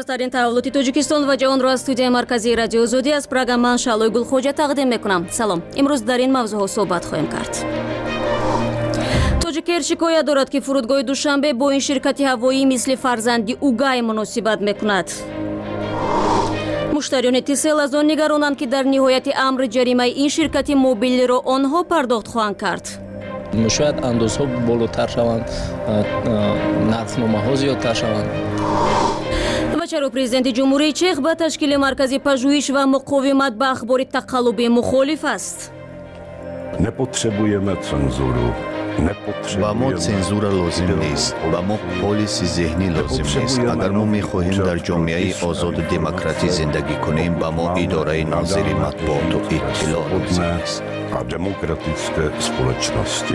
تازه‌ترین تحولات تاجیکستان و جهان را از استودیوی مرکزی رادیو آزادی از پراگ من شعلوی گلخوجه تقدیم میکنم. سلام. امروز در این موضوع صحبت خواهیم کرد. توجیک ایر شکایت دارد که فرودگاه دوشنبه با این شرکت هوایی مثل فرزندی اوگای مناسبت میکند. مشتریان تیسل از آن نگرانند که در نهایت امر جریمه این شرکت موبیل را آنها پرداخت خواهند کرد. شاید اندازها بالاتر شوند، نرخنامه‌ها زیادتر شوند. و چرا پرزیدنت جمهوری چخ به تشکیل مرکز پژوهش و مقاومت به اخبار تقلبی مخالف است؟ Nepotřebujeme cenzuru. با ما цензура لازم نیست و ما پالیسی ذهنی لازم نیست. اگر ما می‌خواهیم در جامعه آزاد و دموکراتی زندگی کنیم با ما اداره ناظر مطبوعات و اطلاع لازم است. A demokratické společnosti.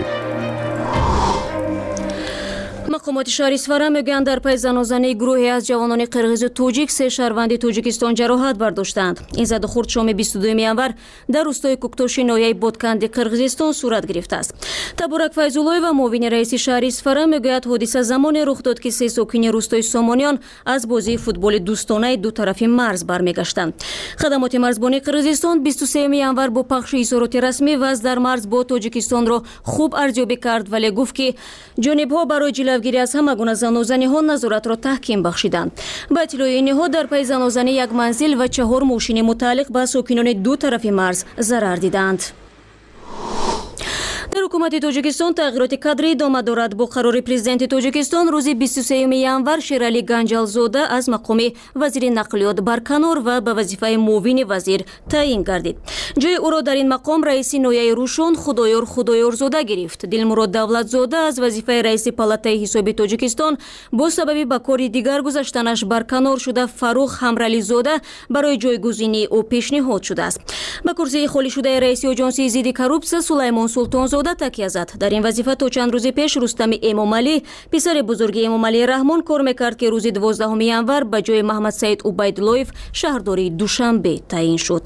مقامات شهر اصفهان میگویند در پی زنازنه گروهی از جوانان قرغیز و توجیک 3 شهروند تاجیکستان جراحت برداشتند. این زد و خورد شام 22 январ در روستای کوکتوش ناحیه بودکند قرغیزستان صورت گرفته است. تبارک فیض‌الله و معاون رئیس شهر اصفهان میگوید حادثه زمانی رخ داد که 3 ساکن روستای سامانیان از بازی فوتبال دوستانه دو طرفی مرز برمیگشتند. خدمات مرزبانی قرغیزستان 23 январ با پخش اظهارات رسمی وضع در مرز با تاجیکستان را خوب ارزیابی کرد ولی گفت که جانب‌ها برای جلوگیری از همه گونه زنازنی‌ها نظارت را تحکیم بخشیدند. با اطلاع اینها در پی زنازنی 1 منزل و 4 ماشین متعلق به ساکنان دو طرف مرز ضرر دیدند. در حکومت تاجیکستان تغییرات کادری ادامه دارد. با قرار پرزیدنت تاجیکستان روز 23 январ شیرالی گنجالزاده از مقام وزیر نقلیات برکنار و به وظیفه معاون وزیر تعیین گردید. جای او را در این مقام رئیس ناحیه روشن خدایارزاده گرفت. دلمراد دولتزاده از وظیفه رئیس پالاتای حسابی تاجیکستان با سبب به کار دیگر گذاشتنش برکنار شده. فاروق همرالی زاده برای جایگزینی او پیشنهاد شده است. به کرسی خالی شده رئیس آژانس ضد کروپسیون سلیمان سلطان زاده تکیه زد. در این وظیفه تا چند روز پیش رستم امامعلی پسر بزرگ امامعلی رحمان کار میکرد که روز 12 январ به جای محمد سعید عبیدالله‌اف شهرداری دوشنبه تعیین شد.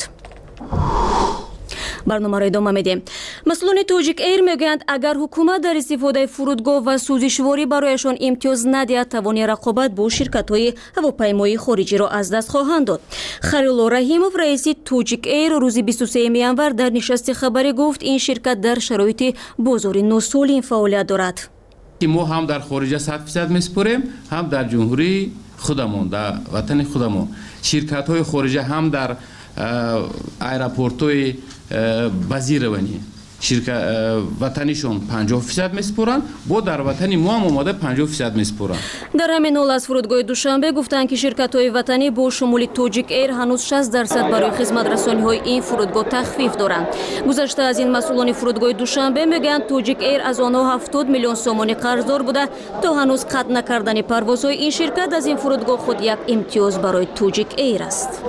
برنامه را ادامه میدیم. مسئولان توجیک ایر میگویند اگر حکومت در استفاده فرودگاه و سوزشواری برایشان امتیاز ندهد توان رقابت با شرکت‌های هواپیمایی خارجی را از دست خواهند داد. خلیل رحیموف رئیس توجیک ایر روز 23 январ در نشست خبری گفت این شرکت در شرایط بازار نوسالین فعالیت دارد. ما هم در خارج 100% میسپریم هم در جمهوری خودمون در وطن خودمون. شرکت‌های خارجی هم در ایرپورت‌های بازیروانی وطنیشون 50% میسپرن با در وطنی ما هم اومده 50% میسپرن. در همین حال از فرودگاه دوشنبه گفتند که شرکت‌های وطنی با شمول توجیک ایر هنوز 60% برای خدمت رسانی‌های این فرودگاه تخفیف دارند. گذشته از این مسئولان فرودگاه دوشنبه میگویند توجیک ایر از آنها 70 میلیون سومانی قرضدار بوده تا هنوز قطع نکردن پروازهای این شرکت از این فرودگاه خود یک امتیاز برای توجیک ایر است.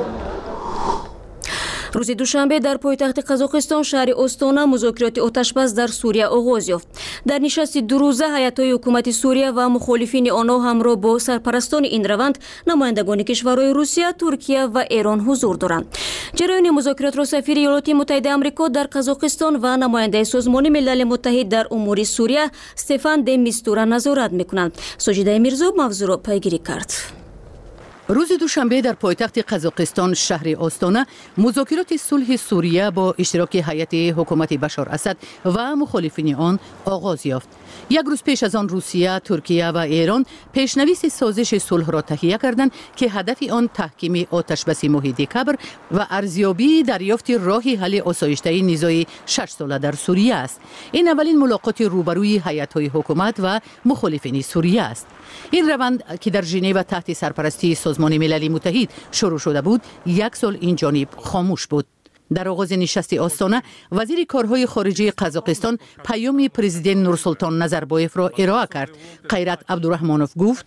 روز دوشنبه در پایتخت قزاقستان شهر استانا مذاکرات آتشبس در سوریه آغاز یافت. در نشست 2 روزه هیئت‌های حکومت سوریه و مخالفین آنها همراه با سرپرستان این روند نمایندگان کشورهای روسیه، ترکیه و ایران حضور دارند. جریان مذاکرات را سفیر ایالات متحده آمریکا در قزاقستان و نماینده سازمان ملل متحد در امور سوریه استفان د میستورا نظارت می‌کنند. ساجده میرزا موضوع را پیگیری کرد. روز دوشنبه در پایتخت قزاقستان شهر آستانه مذاکرات صلح سوریه با اشتراک هیئت حکومت بشار اسد و مخالفین آن آغاز یافت. 1 روز پیش از آن روسیه، ترکیه و ایران پیشنویس سازش صلح را تهیه کردند که هدف آن تحکیم آتشبس محیط کبر و ارزیابی دریافت راه حل آسایشته نزاع 6 ساله در سوریه است. این اولین ملاقات روبروی هیئت‌های حکومت و مخالفین سوریه است. این روند که در ژنو تحت سرپرستی سازمان ملل متحد شروع شده بود 1 سال این جانب خاموش بود. در آغاز نشست آستانه وزیر کارهای خارجه قزاقستان پیام پرزیدنت نورسلطان نظربایف را ارائه کرد. خیرت عبدالرحمانوف گفت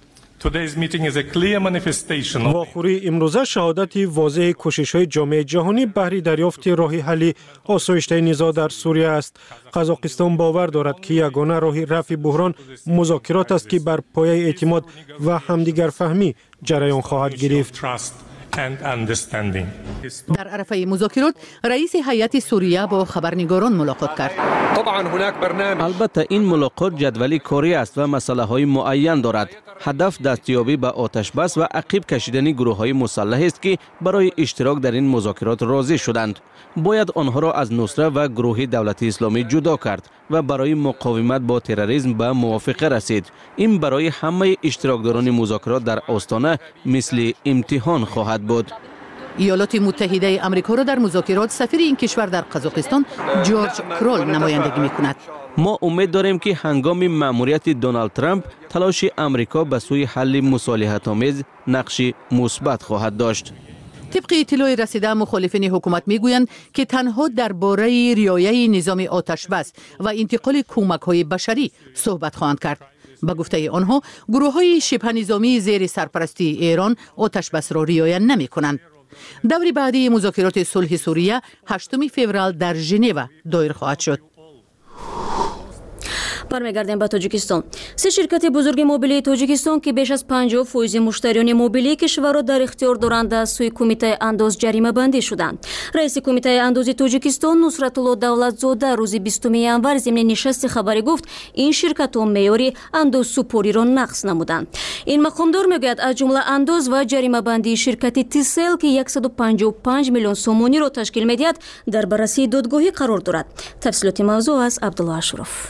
واخوری امروزه شهادت واضح کوشش‌های جامعه جهانی بهر دریافت راه حل آسایشته نزاع در سوریه است. قزاقستان باور دارد که یگانه راه رفع بحران مذاکرات است که بر پایه اعتماد و همدیگر فهمی جریان خواهد گرفت. در عرفه مذاکرات رئیس هیئت سوریه با خبرنگاران ملاقات کرد. البته این ملاقات جدولی کاری است و مسائل معین دارد. هدف دستیابی به آتش بس و عقب کشیدن گروه‌های مسلح است که برای اشتراک در این مذاکرات راضی شدند. باید آنها را از نصره و گروه دولت اسلامی جدا کرد و برای مقاومت با تروریسم به موافقه رسید. این برای همه اشتراکداران مذاکرات در آستانه مثل امتحان خواهد بود. ایالات متحده آمریکا را در مذاکرات سفیر این کشور در قزاقستان جورج کرول نمایندگی می‌کند. ما امید داریم که هنگام مأموریت دونالد ترامپ تلاش آمریکا به سوی حل مصالحت‌آمیز نقش مثبت خواهد داشت. طبق اطلاع رسیده مخالفین حکومت میگویند که تنها درباره رعایت نظام آتش بس و انتقال کمک‌های بشری صحبت خواهند کرد. به گفته آنها گروه‌های شبه نظامی زیر سرپرستی ایران آتش بس را رعایت نمی‌کنند. دور بعدی مذاکرات صلح سوریه 8 فوریه در ژنو دایر خواهد شد. برمیگردیم به تاجیکستان. 3 شرکت بزرگ موبیلی تاجیکستان که بیش از 50% مشتریان موبیلی کشور را در اختیار دارند از سوی کمیته انداز جریمه بندی شدند. رئیس کمیته انداز تاجیکستان نصرتالله دولتزاده روز 20 январ ضمن نشست خبری گفت این شرکت‌ها معیار انداز سپاری را نقض نمودند. این مقامدار میگوید از جمله انداز و جریمه بندی شرکت تیسل که 155 میلیون سومونی را تشکیل می‌دهد در بررسی دادگاهی قرار دارد. تفصیلات موضوع از عبدالله اشرف.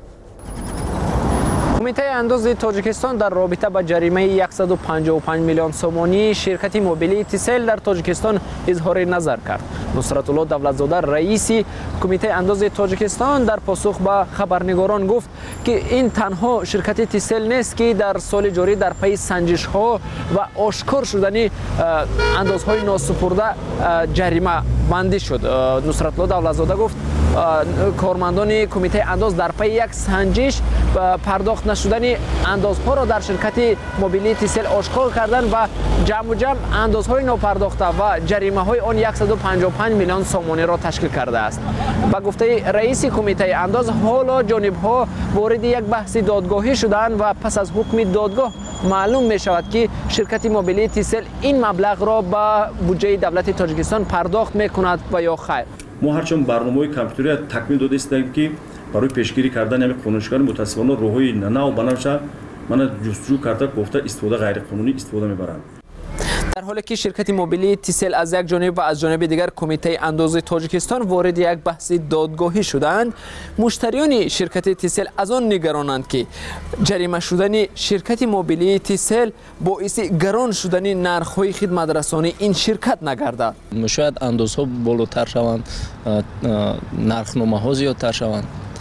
کمیته انداز تاجیکستان در رابطه با جریمه 155 میلیون سومانی شرکت موبیلی تیسل در تاجیکستان اظهار نظر کرد. نصرتالله دولتزاده رئیس کمیته انداز تاجیکستان در پاسخ به خبرنگاران گفت که این تنها شرکت تیسل نیست که در سال جاری در پی سنجش ها و آشکار شدن اندازهای ناسپرده جریمه بندی شد. نصرتالله دولتزاده گفت کارمندان کمیته انداز در پی یک سنجش پرداخت نشدن اندازها را در شرکت موبیلی تیسل آشکار کردند و جمع اندازهای ناپرداخته و جریمه های آن 155 میلیون سومانی را تشکیل کرده است. با گفته رئیس کمیته انداز حالا جانب‌ها وارد یک بحث دادگاهی شدند و پس از حکم دادگاه معلوم می شود که شرکت موبیلی تیسل این مبلغ را به بودجه دولت تاجیکستان پرداخت می کند و یا خیر. ما هرچند برنامه‌های کامپیوتری تکمیل داده استیم که برای پیشگیری کردن همین قانونشکار متاسفانه روحی نو بنفشه من جستجو کرده گفته استفاده غیر قانونی استفاده میبرند. در حالی که شرکت موبیلی تیسل از یک جانب و از جانب دیگر کمیته انداز تاجیکستان وارد یک بحث دادگاهی شدند، مشتریان شرکت تیسل از آن نگرانند که جریمه شدن شرکت موبیلی تیسل باعث گران شدن نرخ‌های خدمت رسانی این شرکت نگردد. شاید اندازها بالاتر شوند، نرخنامه‌ها زیادتر شوند.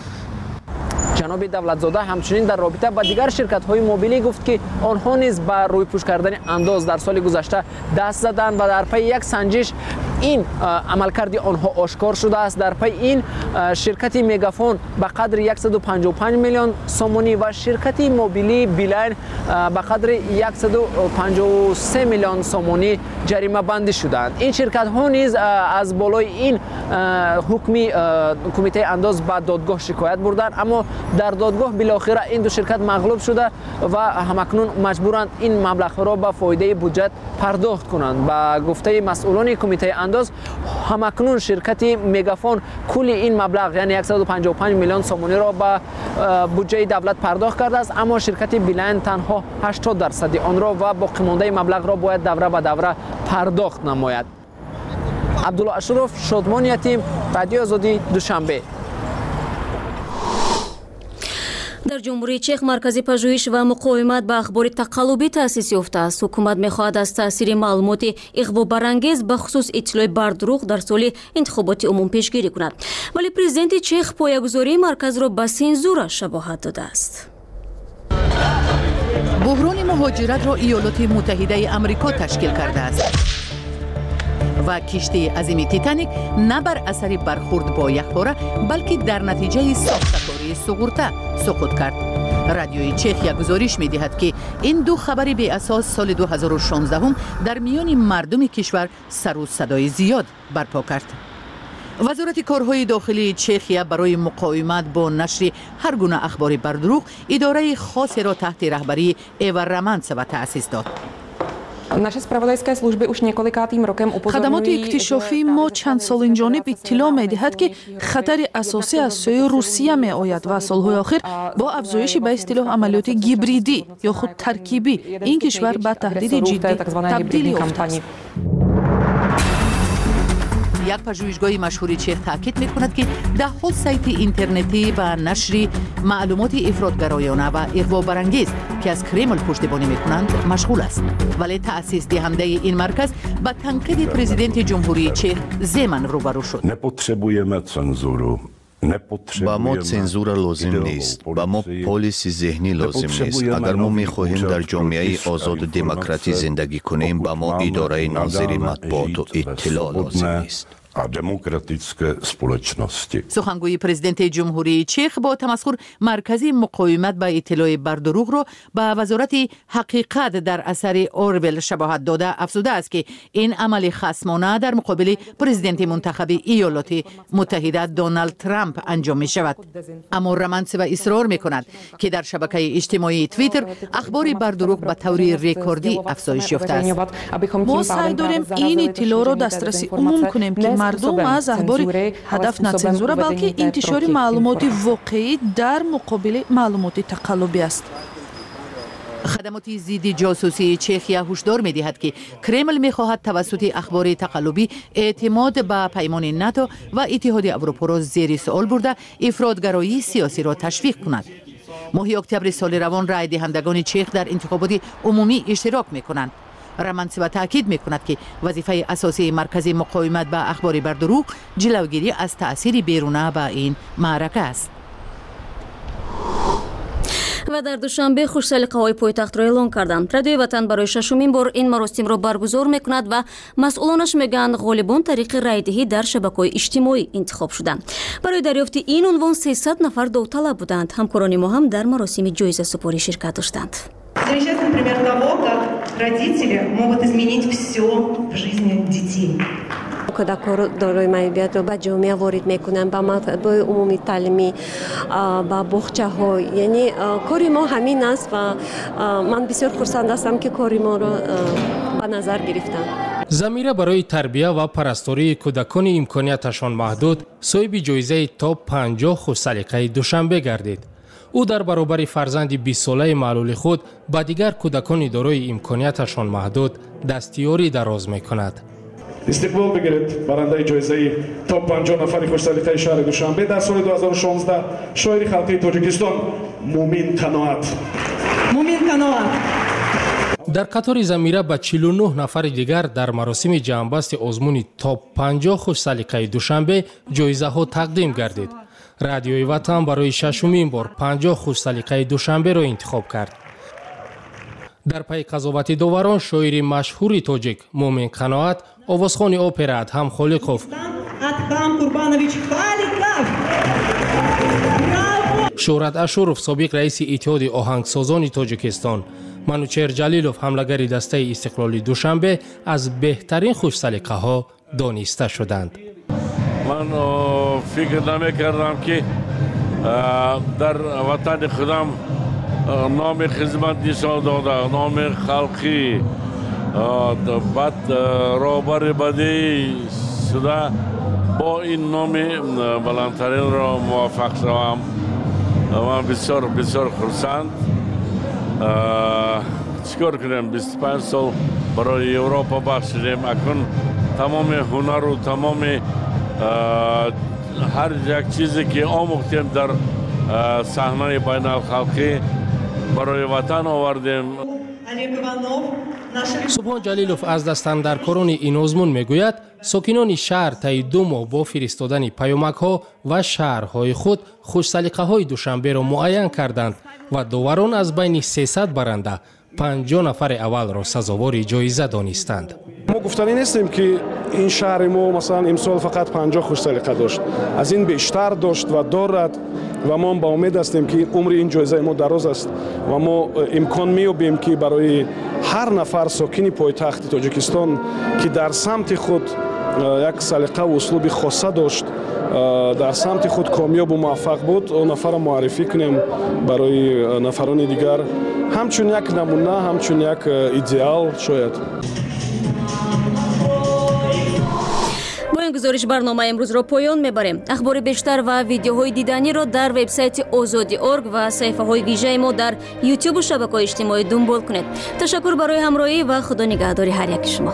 جناب دولتزاده همچنین در رابطه با دیگر شرکت‌های موبیلی گفت که آنها نیز به روی پوش کردن انداز در سال گذشته دست زدند و در پی یک سنجش این عملکرد آنها آشکار شده است. در پی این شرکت میگافون به قدر 155 میلیون سومانی و شرکت موبیلی بیلاین به قدر 153 میلیون سومانی جریمه بندی شدند. این شرکت ها نیز از بالای این حکم کمیته انداز به دادگاه شکایت بردند، اما در دادگاه بالاخره این دو شرکت مغلوب شده و همکنون مجبورند این مبلغ را به فایده بودجه پرداخت کنند. با گفته مسئولان کمیته انداز همکنون شرکت میگافون کل این مبلغ یعنی 155 میلیون سومانی را به بودجه دولت پرداخت کرده است، اما شرکت بیلاین تنها 80% آن را و باقی مانده مبلغ را باید دوره به دوره پرداخت نماید. عبدالله اشرف، شادمان یتیم، رادیو آزادی، دوشنبه. در جمهوری چک مرکز پژوهش و مقاومت به اخبار تقلبی تأسیس یافته است. حکومت می‌خواهد از تاثیر معلومات اغواءبرانگیز به خصوص اطلاع بر دروغ در سال انتخابات عموم پیشگیری کند، ولی پرزیدنت چک پایه‌گذاری مرکز را به سانسور شباهت داده است. بحران مهاجرت را ایالات متحده آمریکا تشکیل کرده است و کشتی عظیم تیتانیک نه بر اثر برخورد با یخباره بلکه در نتیجه ساختکاری سقوط سقوط کرد. رادیوی چک یک گزارش می دهد که این دو خبر بی اساس سال 2016 هم در میان مردم کشور سر و صدای زیاد برپا کرد. وزارت کارهای داخلی چخیه برای مقاومت با نشر هر گونه اخبار بر دروغ اداره خاصی را تحت رهبری ایور رمانتسووا تأسیس داد. خدمات اکتشافی ما چند سال این جانب اطلاع می‌دهد که خطر اساسی از سوی روسیه می‌آید و سال‌های آخر با افزایش به اصطلاح عملیات گیبریدی یا خود ترکیبی این کشور به تهدید جدی تبدیل یافته است. یک پژوهشگاه مشهور چیخ تاکید می‌کند که ده‌ها سایت اینترنتی و نشر معلومات افراط‌گرایانه و اغوا برانگیز که از کرمل پشتیبانی می‌کنند مشغول است، ولی تأسیس دهنده این مرکز با تنقید پرزیدنت جمهوری چیخ زمن روبرو شد. Nepotřebujeme cenzuru. با ما цензура لازم نیست، با ما پالیسی ذهنی لازم نیست. اگر ما می‌خواهیم در جامعه آزاد و دموکراتی زندگی کنیم، با ما اداره ناظر مطبوعات و اطلاع لازم نیست. a demokratické společnosti. سخنگوی پرزیدنت جمهوری چیخ با تمسخر مرکزی مقاومت به اطلاع بر دروغ را به وزارت حقیقت در اثر اورول شباهت داده افزوده است که این عمل خصمانه در مقابل پرزیدنت منتخب ایالات متحده دونالد ترامپ انجام می شود. اما رمانسووا اصرار می کند که در شبکه اجتماعی توییتر اخبار بر دروغ به طور رکوردی افزایش یافته است. ما سعی داریم این اطلاع را دسترسی عموم کنیم که مردم از اخبار هدف نه цензура بلکه انتشار معلومات واقعی در مقابل معلومات تقلبی است. خدمات ضد جاسوسی چخیا هشدار می‌دهد که کرمل می‌خواهد توسط اخبار تقلبی اعتماد به پیمان ناتو و اتحادیه اروپا را زیر سوال برده افراط‌گرایی سیاسی را تشویق کند. ماه اکتبر سال روان رای دهندگان چخ در انتخابات عمومی اشتراک می‌کنند. رمانسووا تاکید می‌کند که وظیفه اساسی مرکز مقاومت به اخبار بر دروغ جلوگیری از تأثیر بیرونه به این معرکه است. و در دوشنبه خوش‌سلیقه‌های پایتخت را اعلام کردند. رادیوی وطن برای ششمین بار این مراسم را برگزار می‌کند و مسئولانش میگن غالبان طریق رایدهی در شبکه‌های اجتماعی انتخاب شدند. برای دریافت این عنوان 300 نفر داوطلب بودند. همکاران ما هم در مراسم جایزه سپاری شرکت داشتند. Замечательный пример того, как родители могут изменить все в жизни детей. کودکان دارای معیوبیت رو به جامعه وارد میکنن، به مکاتب عمومی تعلیمی، به باغچه‌ها. یعنی کاری ما همین است و من بسیار خرسند هستم که کاری ما رو به نظر گرفتم. ضمیره برای تربیت و پرستاری کودکان امکانیتشان محدود صاحب جایزه تاپ 50 خوش‌سلیقه دوشنبه گردید. او در برابر فرزند 20 ساله معلول خود با دیگر کودکان دارای امکانیتشان محدود دستیاری دراز می‌کند. استقبال بگیرید برنده جایزه تاپ 50 نفر خوش‌سلیقه شهر دوشنبه در سال 2016 شاعر خلقی تاجیکستان مومین قناعت. در قطار ضمیره به 49 نفر دیگر در مراسم جمع‌بست آزمون تاپ 50 خوش‌سلیقه دوشنبه جایزه ها تقدیم گردید. رادیوی وطن برای ششمین بار 50 خوش‌سلیقه دوشنبه را انتخاب کرد. در پی قضاوت داوران شاعر مشهور تاجیک مومین قناعت، آوازخوان اپرا ادهم خالقوف، شهرت اشورов سابق رئیس اتحاد آهنگسازان تاجیکستان، منوچهر جلیلوف حملگر دسته استقلال دوشنبه از بهترین خوش‌سلیقه ها دانسته شدند. من فکر نمی‌کردم که در وطن خودم نام خدمت نشان داده، نام خلقی بعد رهبر بدی شده با این نام بلندترین را موفق شدم. من بسیار بسیار خرسند. چیکار کنیم 25 سال برای اروپا بخشیدیم. اکنون تمام هنر و تمام هر یک چیزی که آموختیم در صحنه بین الخلقی برای وطن آوردیم. سبحان جلیلوف از دستاندرکاران این آزمون میگوید ساکنان شهر طی 2 ماه با فرستادن پیامک‌ها و شهرهای خود خوش‌سلیقه‌های دوشنبه را معین کردند و داوران از بین 300 برنده 50 نفر اول را سزاوار جایزه دانستند. ما گفتنی نیستیم که این شهر ما مثلا امسال فقط 50 خوش‌سلیقه داشت، از این بیشتر داشت و دارد و ما با امید هستیم که عمر این جایزه ما دراز است و ما امکان می‌یابیم که برای هر نفر ساکن پایتخت تاجیکستان که در سمت خود як салиқа ва услуби хоса дошт, дар самти худ комёб ва муваффақ буд, он нафарро муаррифӣ кунем барои нафарони дигар, ҳамчун як намуна, ҳамчун як идеал шояд. бо ин гузориш барномаи имрӯзро поён мебарем. ахбори бештар ва видеоҳои диданиро дар вебсайти озоди.орг ва саҳифаҳои вижаи мо дар ютубу шабакаҳои иҷтимоӣ дунбол кунед. ташаккур барои ҳамроҳӣ ва худо нигаҳдори ҳар яки шумо.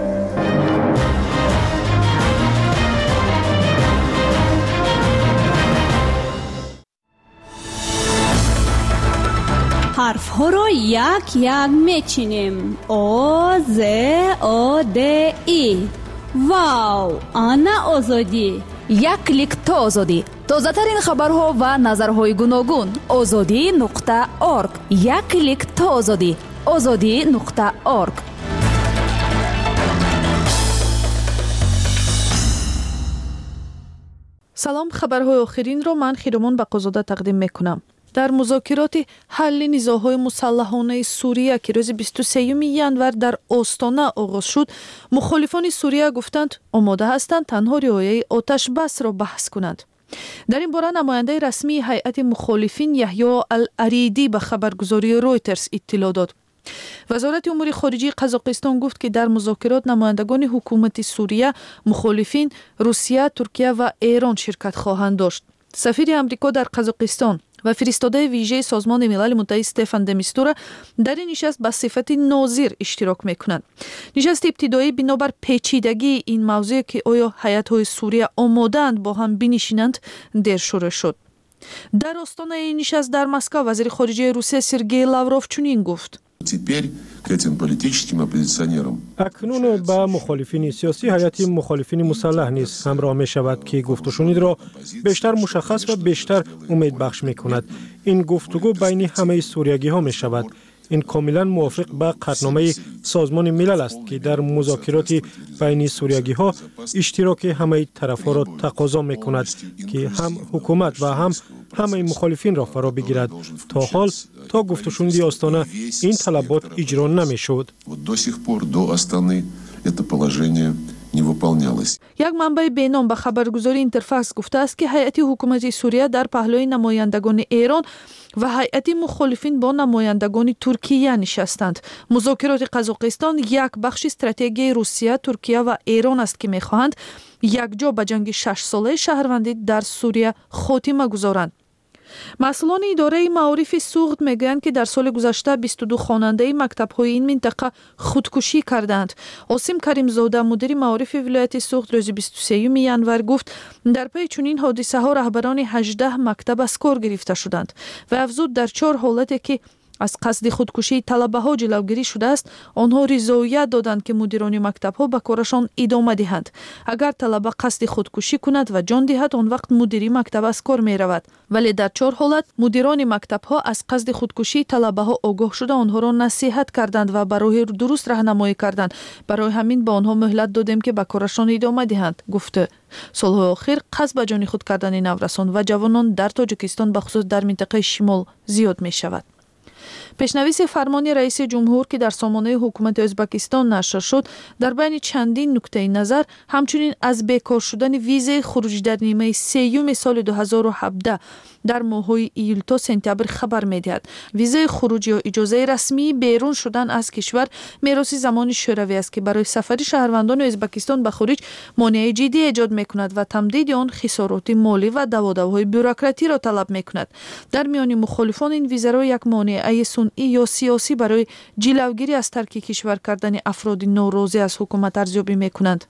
ҳарфҳоро як мечинем. о з о д и. вау, ана озодӣ. як клик то озодӣ. тозатарин хабарҳо ва назарҳои гуногун. озодӣ.орг. як клик то озодӣ. озодӣ.орг. салом, хабарҳои охиринро ман хиромон бақозода тақдим мекунам. дар музокироти ҳалли низоъҳои мусаллаҳонаи Сурия ки рӯзи 23 январ дар Остона оғоз шуд, мухолифони Сурия гуфтанд омода ҳастанд танҳо риояи оташбасро баҳс кунанд. дар ин бора намояндаи расмии ҳайати мухолифин Яҳьё Ал-Аридӣ ба хабаргузории Reuters иттилоъ дод. вазорати умури хориҷии Қазоқистон гуфт ки дар музокирот намояндагони ҳукумати Сурия, мухолифин, Русия, Туркия ва Эрон ширкат хоҳанд дошт. сафири Амрико дар Қазоқистон ва фиристодаи вижаи Созмони Милали Муттаҳид Стефан де Мистура дар ин нишаст ба сифати нозир иштирок мекунанд. нишасти ибтидоӣ бинобар печидагии ин мавзӯъ ки оё ҳаятҳои Сурия омодаанд бо ҳам бинишинанд дер шура шуд. дар остонаи ин нишаст дар Москва вазири хориҷияи Русия Сергей Лавров чунин гуфт: акнун ба мухолифини сиёсӣ ҳайати мухолифини мусаллаҳ низ ҳамроҳ мешавад ки гуфтушунидро бештар мушаххас ва бештар умедбахш мекунад. ин гуфтугӯ байни ҳамаи суриягиҳо мешавад. ин комилан мувофиқ ба қатномаи Созмони Милал аст ки дар музокироти байни суриягиҳо иштироки ҳамаи тарафҳоро тақозо мекунад ки ҳам ҳукумат ва ҳам ҳамаи мухолифинро фаро бигирад. то ҳол то гуфтушуниди Остона ин талабот иҷро намешуд. як манбаи беном ба хабаргузори Интерфакс гуфтааст ки ҳайати ҳукумати Сурия дар паҳлӯи намояндагони Эрон ва ҳайати мухолифин бо намояндагони Туркия нишастанд. музокироти Қазоқистон як бахши стратегияи Русия, Туркия ва Эрон аст ки мехоҳанд якҷо ба ҷанги 6-солаи шаҳрвандӣ дар Сурия хотима гузоранд. масъулони идораи маорифи Суғд мегӯянд ки дар соли гузашта 22 хонандаи мактабҳои ин минтақа худкушӣ карданд. Осим Каримзода, мудири маорифи вилояти Суғд, рӯзи 23 январ гуфт, дар паи чунин ҳодисаҳо раҳбарони 18 мактаб аз кор гирифта шуданд ва афзуд дар 4 ҳолате ки аз қасди худкушии талабаҳо ҷилавгирӣ шудааст, онҳо ризоят доданд ки мудирони мактабҳо ба корашон идома диҳанд. агар талаба қасди худкушӣ кунад ва ҷон диҳад, он вақт мудири мактаб аз кор меравад. вале дар 4 ҳолат мудирони мактабҳо аз қасди худкушии талабаҳо огоҳ шуда онҳоро насиҳат карданд ва ба роҳи дуруст раҳнамоӣ карданд. барои ҳамин ба онҳо муҳлат додем ки ба корашон идома диҳанд, гуфта. солҳои охир қасд ба ҷони худ кардани наврасон ва ҷавонон дар Тоҷикистон ба хусус дар минтақаи шимол зиёд мешавад. пешнависи фармони раиси ҷумҳур ки дар сомонаи ҳукумати Ӯзбекистон нашр шуд, дар байни чандин нуктаи назар, ҳамчунин аз бекор шудани визаи хуруҷ дар нимаи сеюми соли 2017 дар моҳҳои июл то сентябр хабар медиҳад. визаи хуруҷ ё иҷозаи расмии берун шудан аз кишвар мероси замони шӯравӣ аст ки барои сафари шаҳрвандони Ӯзбекистон ба хуруҷ монеаи ҷиддӣ эҷод мекунад ва тамдиди он хисороти молӣ ва даводавҳои бюрократиро талаб мекунад. дар миёни мухолифон ин визаро як монеаи сунъӣ ё сиёсӣ барои ҷилавгирӣ аз тарки кишвар кардани афроди норозӣ аз ҳукумат арзёбӣ мекунанд.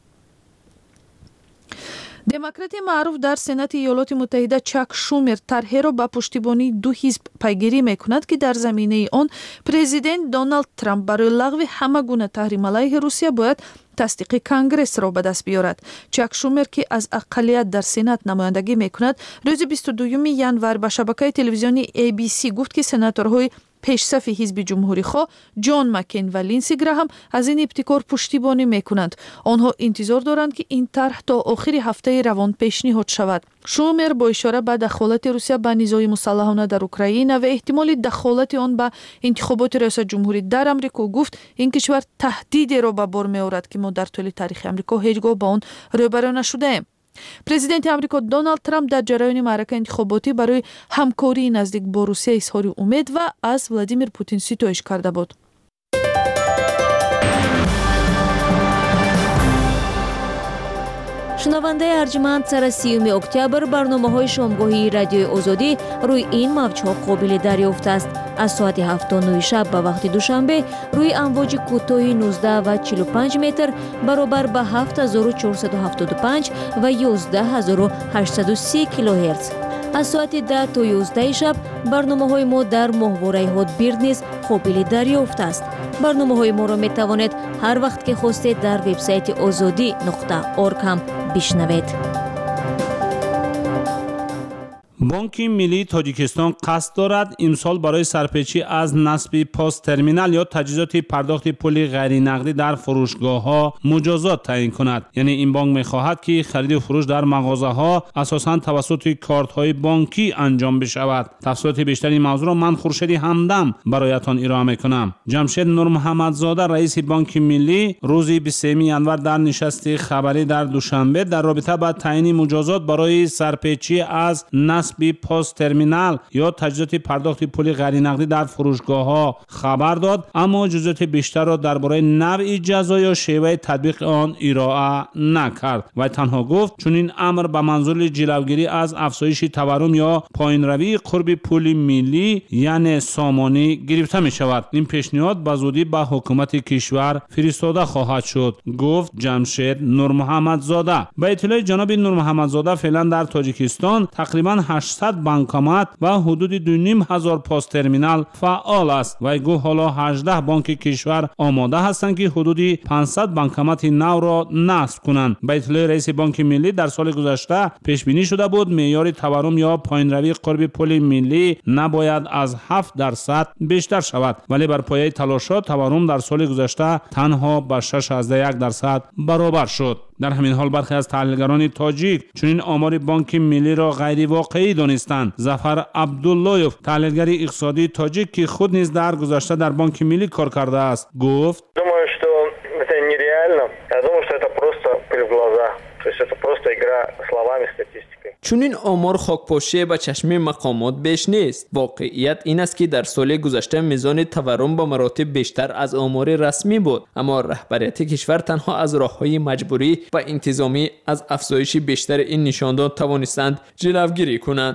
демократи маъруф дар Сенати Иёлоти Муттаҳида Чак Шумер тарҳеро ба пуштибонии 2 ҳизб пайгирӣ мекунад ки дар заминаи он президент Доналд Трамп барои лағви ҳама гуна таҳрим алайҳи Русия бояд тасдиқи Конгрессро ба даст биёрад. Чак Шумер ки аз ақаллият дар Сенат намояндагӣ мекунад, рӯзи 22 январ ба шабакаи телевизиони ABC гуфт ки сенаторҳои пешсафи ҳизби ҷумҳурихоҳ ҷон маккейн ва линси граҳам аз ин ибтикор пуштибонӣ мекунанд. онҳо интизор доранд ки ин тарҳ то охири ҳафтаи равон пешниҳод шавад. шумер бо ишора ба дахолати русия ба низои мусаллаҳона дар украина ва эҳтимоли дахолати он ба интихоботи раисаҷумҳурӣ дар амрико гуфт ин кишвар таҳдидеро ба бор меорад ки мо дар тӯли тарихи амрико ҳеҷ гоҳ ба он рӯбарӯ нашудаем. президенти амрико Доналд Трамп дар ҷараёни маърака интихоботӣ барои ҳамкории наздик бо Русия изҳори умед ва аз Владимир Путин ситоиш карда буд. шунавандаи арҷманд сари 30 октябр барномаҳои шомгоҳии радиои озодӣ рӯи ин мавҷҳо қобили дарёфт аст. аз соати 7:09 шаб ба вақти душанбе рӯи амвоҷи кӯтоҳи 19 ва 45 метр баробар ба 7475 ва 11830 килоҳерц. аз соати 10 то 11 шаб барномаҳои мо дар моҳвораи ҳотбирд низ қобили дарёфт аст. барномаҳои моро метавонед ҳар вақт ки хостед дар вебсайти озодӣ.орг ҳам бишнавед. бонки миллии тоҷикистон қасд дорад имсол барои сарпечӣ аз насби пост терминал ё таҷҳизоти пардохти пули ғайринақдӣ дар фурӯшгоҳҳо муҷозот таъин кунад. яъне ин бонк мехоҳад ки хариду фурӯш дар мағозаҳо асосан тавассути кортҳои бонкӣ анҷом бишавад. тафсилоти бештари мавзӯъро ман хуршеди ҳамдам бароятон ироа мекунам. ҷамшед нурмуҳаммадзода раиси бонки миллӣ рӯзи 23 январ дар нишасти хабарӣ дар душанбе дар робита ба таъини муҷозот барои сарпечӣ аз насби пост терминал ё таҷҳизоти пардохти пули ғайринақдӣ дар фурӯшгоҳҳо хабар дод, аммо ҷузъиёти бештарро дар бораи навъи ҷазо ё шеваи татбиқи он ироа накард. вай танҳо гуфт чунин амр ба манзури ҷилавгирӣ аз афзоиши таворрум ё поинравии қурби пули миллӣ яъне сомонӣ гирифта мешавад. ин пешниҳод ба зудӣ ба ҳукумати кишвар фиристода хоҳад шуд, гуфт ҷамшед нурмуҳаммадзода. ба иттилои ҷаноби нурмуҳаммадзода феълан дар тоҷикистон тақрибан 800 банкомат ва ҳудуди 2500 пост терминал фаъол аст. вай гӯҳ ҳоло 18 бонки кишвар омода ҳастанд ки ҳудуди 500 банкомати навро насб кунанд. ба иттилои раиси бонки миллӣ дар соли гузашта пешбинӣ шуда буд меъёри таворрум ё поинравии қурби пули миллӣ набояд аз 7% бештар шавад, вале бар пояи талошот таворрум дар соли гузашта танҳо ба 6.1% баробар шуд. дар ҳамин ҳол бархе аз таҳлилгарони тоҷик чунин омори бонки миллиро ғайривоқеӣ донистанд. зафар абдуллоев таҳлилгари иқтисодии тоҷик ки худ низ дар гузашта дар бонки миллӣ кор кардааст гуфт: думаю, что это нереально. Я думаю, что это просто пыль в глаза. То есть это просто игра словами, статистикой. чунин омор хокпошие ба чашми мақомот беш нест. воқеият ин аст ки дар соли гузашта мизони таворрум ба маротиб бештар аз омори расмӣ буд, аммо раҳбарияти кишвар танҳо аз роҳҳои маҷбурӣ ва интизомӣ аз афзоиши бештари ин нишондод тавонистанд ҷилавгирӣ кунанд.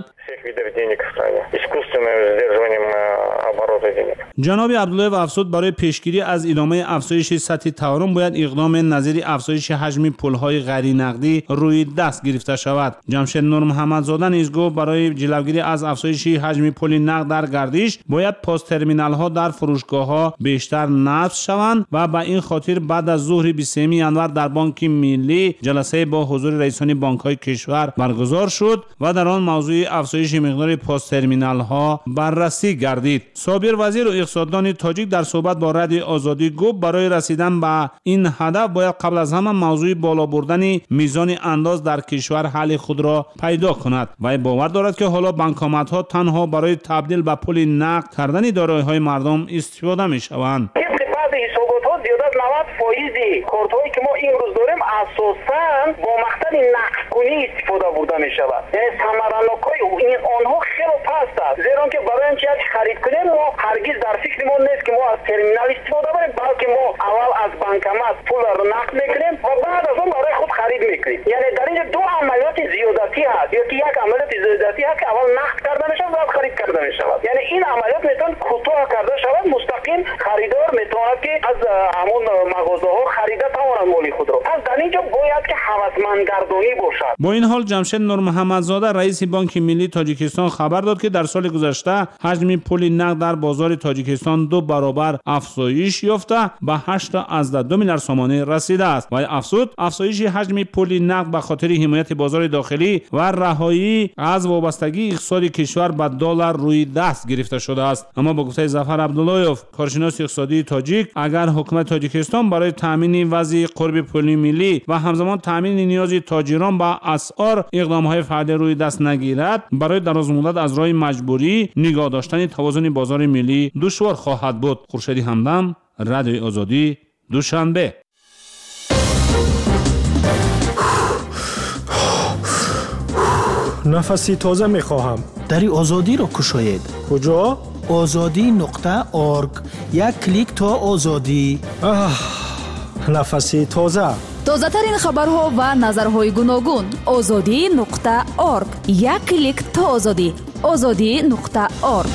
ҷаноби абдуллоев афзуд барои пешгирӣ аз идомаи афзоиши сатҳи таворрум бояд иқдоме назири афзоиши ҳаҷми пулҳои ғайринақдӣ рӯи даст гирифта шавад. ҷамшед нурмуҳаммадзода низ гуфт барои ҷилавгирӣ аз афзоиши ҳаҷми пули нақд дар гардиш бояд посттерминалҳо дар фурӯшгоҳҳо бештар насб шаванд ва ба ин хотир баъд аз зуҳри 23 январ дар бонки миллӣ ҷаласае бо ҳузури раисони бонкҳои кишвар баргузор шуд ва дар он мавзӯи афзоиши миқдори посттерминалҳо баррасӣ гардид. собир вазиру иқтисоддони тоҷик дар суҳбат бо радиои озодӣ гуфт барои расидан ба ин ҳадаф бояд қабл аз ҳама мавзӯи боло бурдани мизони андоз дар кишвар ҳалли худро пайдо кунад. вай бовар дорад ки ҳоло банкоматҳо танҳо барои табдил ба пули нақд кардани дороиҳои мардум истифода мешаванд. кортҳое ки мо имрӯз дорем асосан бо мақсади нақдкунӣ истифода бурда мешавад. яъне самаранокҳои онҳо хело паст аст, зеро ки барои ин ки харид кунем мо ҳаргиз дар фикри мо нест ки мо аз терминал истифода барем, балки мо аввал аз банкомат пулро нақд мекунем ва баъд аз он барои худ харид мекунем. яъне дар инҷо ду амалиёти зиёдатӣ ҳаст, ёки як амалиёти зиёдатӣ ҳаст ки аввал нақд карда мешавад баъд харид карда мешавад. яъне ин амалиёт метавонад кӯтоҳ карда шавад, мустақим харидор метавонад ки аз ҳамон мағозаҳо харида тавонад моли худро. пас дар инҷо бояд ки ҳавасмандгардонӣ бошад. با این حال جمشید نور محمدزاده رئیس بانک ملی تاجیکستان خبر داد که در سال گذشته حجم پول نقد در بازار تاجیکستان 2 برابر افزایش یافته به 8.2 میلیارد سومانی رسیده است و افزود افزایش حجم پول نقد به خاطر حمایت بازار داخلی و رهایی از وابستگی اقتصادی کشور به دلار روی دست گرفته شده است. اما با گفته ظفر عبداللهیوف کارشناس اقتصادی تاجیک، اگر حکومت تاجیکستان برای تامین وضع قرب پول ملی و همزمان تامین نیاز تاجران به اسعار اقدام‌های فعلی روی دست نگیرد، برای درازمدت از راه مجبوری نگاه داشتن توازن بازار ملی دشوار خواهد بود. خورشیدی همدم، رادیوی آزادی، دوشنبه. نفسی تازه میخواهم. دری آزادی را کشاید. کجا؟ azadi.org. یک کلیک تا آزادی. نفسی تازه. تازه‌ترین خبرها و نظرهای گوناگون. azadi.org. یک کلیک تا آزادی. azadi.org.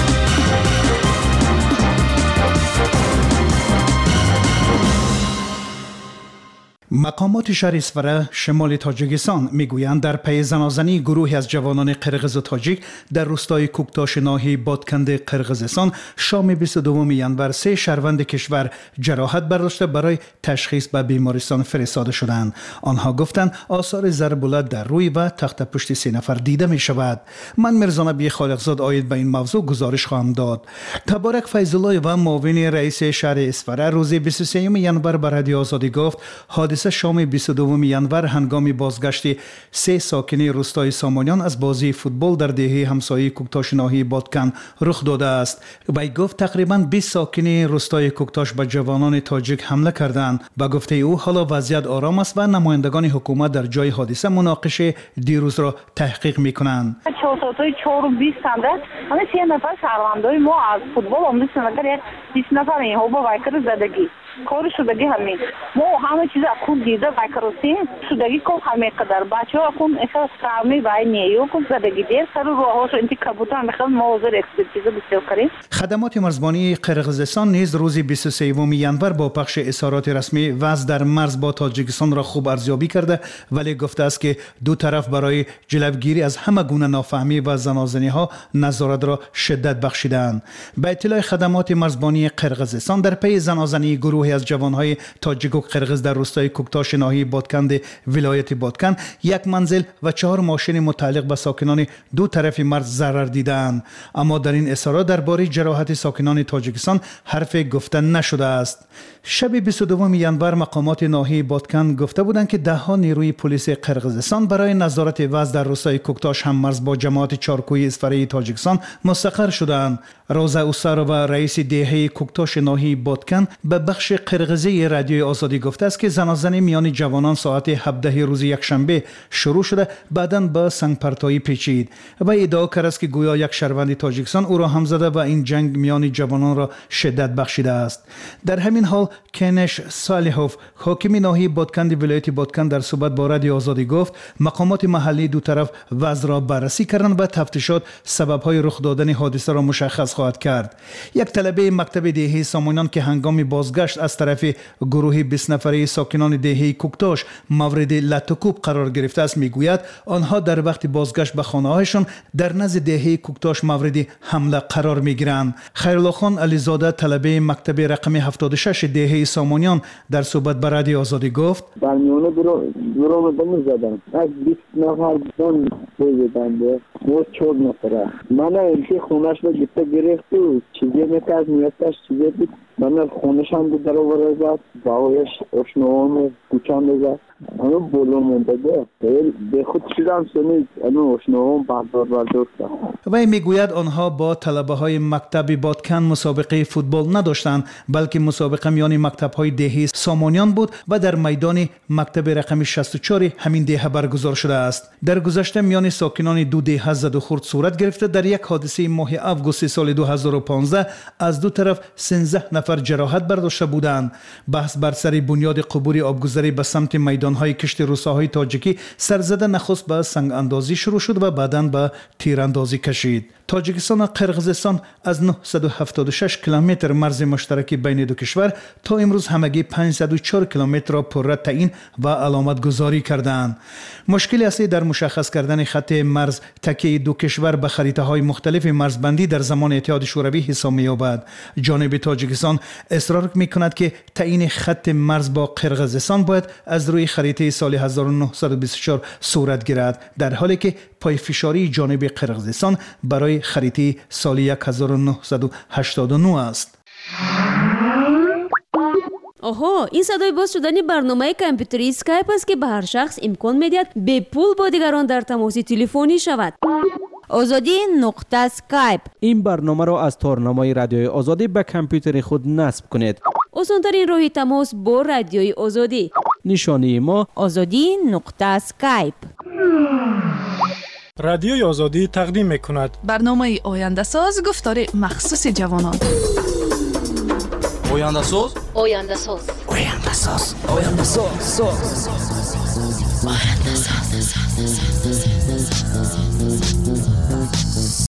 مقامات شهر اسفره شمال تاجیکستان میگویند در پی زنازنی گروهی از جوانان قرغز و تاجیک در روستای کوکتاش ناحیه بادکند قرغزستان شام 22 ینور 3 شهروند کشور جراحت برداشته برای تشخیص به بیمارستان فرستاده شدند. آنها گفتند آثار ضربالت در روی و تخت پشت 3 نفر دیده می شود. من مرزا نبی خالقزاد آید به این موضوع گزارش خواهم داد. تبارک فیض‌الله و معاون رئیس شهر اسفره روز 23 ینور به رادیو آزادی گفت حادثه شام 22 ینور هنگام بازگشت 3 ساکن روستای سامانیان از بازی فوتبال در دهه همسایه کوکتاش ناحیه بادکن رخ داده است. وی گفت تقریباً 20 ساکن روستای کوکتاش به جوانان تاجیک حمله کردند. به گفته او حالا وضعیت آرام است و نمایندگان حکومت در جای حادثه مناقشه دیروز را تحقیق می‌کنند. 4:20 همه 3 نفر شهروندای ما از فوتبال آمدن اگر 20 نفر اینها با وایکر زدگی کار شدگی همین ما همه چیز اکون دیده وایکروسین شدگی کو همه قدر بچه‌ها اکون احساس کارمی وای نیو کو زدگی دیر سر روهاش انت کبوتر میخوام موضوع اکسپرتیز بسیار کنیم. خدمات مرزبانی قرغزستان نیز روز 23 ینور با پخش اظهارات رسمی وضع در مرز با تاجیکستان را خوب ارزیابی کرده ولی گفته است که دو طرف برای جلوگیری از همه گونه نافهمی و زنازنی ها نظارت را شدت بخشیدند. به اطلاع خدمات مرزبانی قرغزستان در پی زنازنی گروهی از جوانهای تاجیک و قرغز در روستای کوکتاش ناحیه بادکند ولایت بادکن 1 منزل و 4 ماشین متعلق به ساکنان دو طرف مرز ضرر دیدند. اما در این اظهارات درباره جراحت ساکنان تاجیکستان حرف گفتن نشده است. شب 22 ینور مقامات ناحیه بادکن گفته بودند که 10 نیروی پلیس قرغزستان برای نظارت وضع در روستای کوکتاش هم مرز با جماعت چارکوی اسفره تاجیکستان مستقر شدند. روزا اوسار و رئیس دهه کوکتاش ناحیه بادکن به بخش قرغزی رادیوی آزادی گفته است که زنازنی میان جوانان ساعت 17 روز یکشنبه شروع شده بعداً به سنگپرتایی پیچید و ادعا کرد است که گویا یک شهروند تاجیکستان او را هم زده و این جنگ میان جوانان را شدت بخشیده است. در همین حال کنش صالحوف حاکم ناحیه بادکند ولایت بادکن در صحبت با رادیو آزادی گفت مقامات محلی دو طرف وضع را بررسی کردند و تفتیشات سبب‌های رخ دادن حادثه را مشخص خواهد کرد. یک طلبه مکتب دهه سامانیان که هنگام بازگشت از طرف گروه 20 نفره ساکنان دهه کوکتاش مورد لطکوب قرار گرفته است میگوید آنها در وقت بازگشت به خانه‌هایشان در نزد دهه کوکتاش مورد حمله قرار میگیرند. خیرالله خان علیزاده طلبه مکتب رقم 76 دهه سامانیان در صحبت با رادیو آزادی گفت در میونه درو زدن از 20 نفر دون بودند و 4 نفره من اینکه خونش رو گرفت و چیزی میکرد میستش چیزی بود من خونش هم بود در آورد باویش اشنوام کوچان بزد همه بولو مونده به خود شدم سنید همه اشنوام برداشت. وی میگوید آنها با طلبه های مکتب بادکن مسابقه فوتبال نداشتند بلکه مسابقه میان مکتب های دهه سامانیان بود و در میدان مکتب رقم 64 همین دهه برگزار شده است. در گذشته میان ساکنان دو دهه زد و خورد صورت گرفته در یک حادثه ماه آگوست سال 2015 از دو طرف 13 نفر جراحت برداشته بودند. بحث بر سر بنیاد قبول آبگذری به سمت میدان میدانهای کشت روساهای تاجیکی سرزده نخست به سنگ اندازی شروع شد و بعداً به تیراندازی کشید. تاجیکستان و قرقیزستان از 976 کیلومتر مرز مشترک بین دو کشور تا امروز همگی 504 کیلومتر را پرره تعیین و علامت گذاری کردند. مشکل اصلی در مشخص کردن خط مرز تکیه دو کشور به خریطه های مختلف مرزبندی در زمان اتحاد شوروی حساب می‌یابد. جانب تاجیکستان اصرار می‌کند که تعیین خط مرز با قرقیزستان باید از روی خریطه سال 1924 صورت گیرد، در حالی که پایفشاری جانب قرقیزستان برای خریطه سال 1989 است. آها، این صدای باز شدن برنامه کامپیوتری اسکایپ است که به هر شخص امکان می‌دهد به پول با دیگران در تماس تلفنی شود. ozodi nuqta skype. این برنامه را از تارنامه رادیوی آزادی به کامپیوتر خود نصب کنید. آسان‌ترین راه تماس با رادیوی آزادی. نشانی ما ozodi nuqta skype. رادیوی آزادی تقدیم می‌کند برنامه آینده ساز گفتار مخصوص جوانان. آینده ساز آینده ساز آینده ساز آینده ساز آینده ساز